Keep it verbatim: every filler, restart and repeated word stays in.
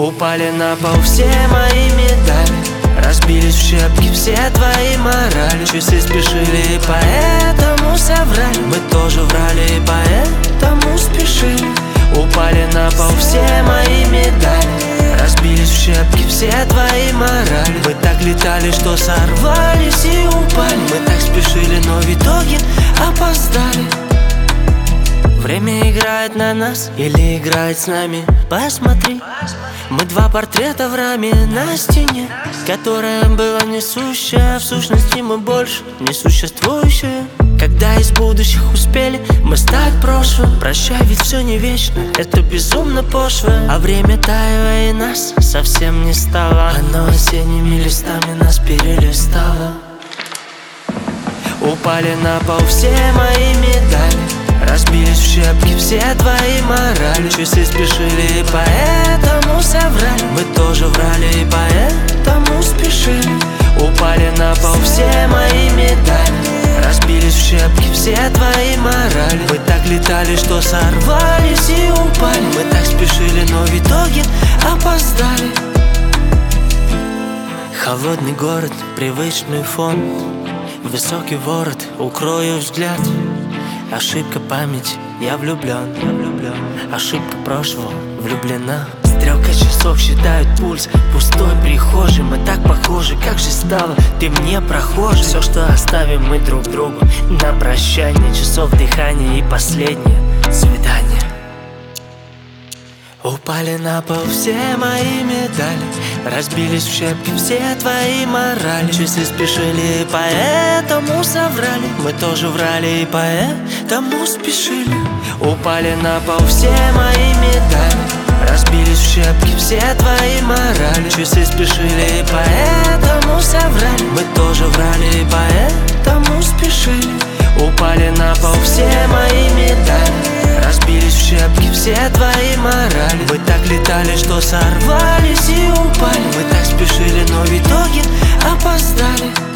Упали на пол все мои медали, разбились в щепки все твои морали. Часы спешили, поэтому соврали. Мы тоже врали, поэтому спешили. Упали на пол все мои медали, разбились в щепки все твои морали. Мы так летали, что сорвались и упали. Мы так спешили, но в итоге опоздали. Время играет на нас или играет с нами? Посмотри, мы два портрета в раме на стене, которая была несущая, в сущности мы больше не существующие. Когда из будущих успели мы стать прошлым, прощай, ведь все не вечно, это безумно пошло. А время таяло и нас совсем не стало, оно осенними листами нас перелистало. Упали на пол все мои медали, разбились в щепки все твои морали. Часы спешили, поэтому соврали. Мы тоже врали, поэтому спешили. Упали на пол все мои медали, разбились в щепки все твои морали. Мы так летали, что сорвались и упали. Мы так спешили, но в итоге опоздали. Холодный город, привычный фон, высокий ворот, укрою взгляд. Ошибка памяти, я влюблен, я влюблен. Ошибка прошлого, влюблена. Стрелка часов считает пульс в пустой прихожей. Мы так похожи, как же стало ты мне прохожий. Все, что оставим мы друг другу на прощание. Часов дыхания и последнее свидание. Упали на пол все мои медали, разбились в щепки все твои морали. Часы спешили, поэтому соврали. Мы тоже врали, поэтому спешили. Упали на пол все мои медали, разбились в щепки все твои морали. Часы спешили, поэтому соврали. Мы тоже врали, поэтому спешили. Упали на пол все мои медали, разбились в щепки все твои морали. Мы так летали, что сорвались и упали. Мы так спешили, но в итоге опоздали.